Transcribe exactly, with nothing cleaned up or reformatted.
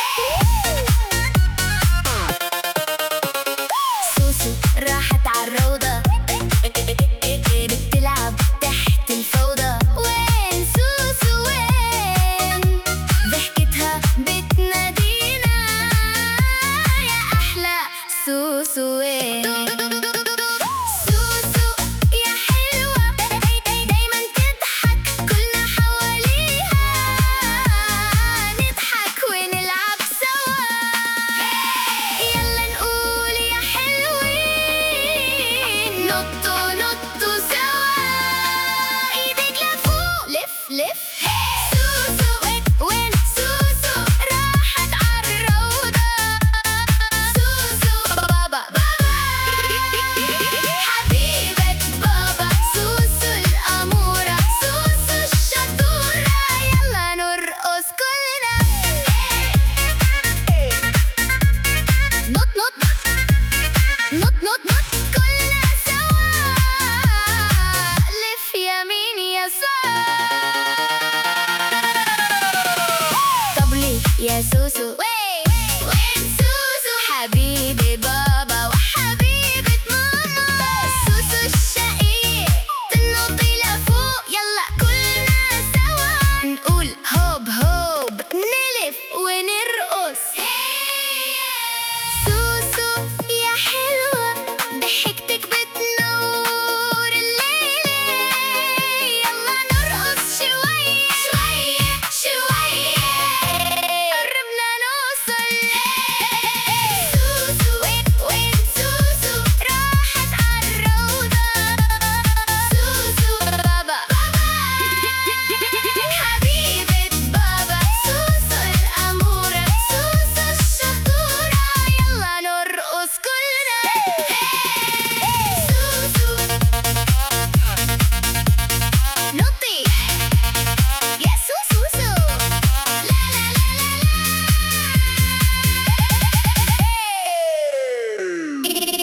سوسو راحت عالروضة بتلعب تحت الفوضى. وين سوسو وين؟ ضحكتها بتنادينا يا أحلى سوسو وين؟ سوسو يا حلوة دايما تضحك كلنا حواليها نضحك ونلعب سوا. يلا نقول يا حلوين نطوا نطوا سوا. ايدك لفوق لف لف. سوسو وين سوسو راحت عالروضة. سوسو بابا بابا حبيبة بابا. سوسو الأمورة سوسو الشطورة. يلا نرقص كلنا. نط نط نط نط نط كلنا سوا. لف يمين يسار. طب ليه يا سوسو؟ وين سوسو حبيبي بابا وحبيبة ماما. سوسو الشقيق تنطي لفوق. يلا كلنا سوا نقول هوب هوب نلف ونرقص. سوسو يا حلوة ضحكتك بتنور الليلة. يلا نرقص شوية شوية شوية قربنا نوصل. سوسو وين سوسو راحت عالروضة. سوسو بابا حبيبة بابا. سوسو الأمورة سوسو الشطورة. يلا نرقص كلنا. سوسو نطي يا سوسو سو. لا لا لا لا لا.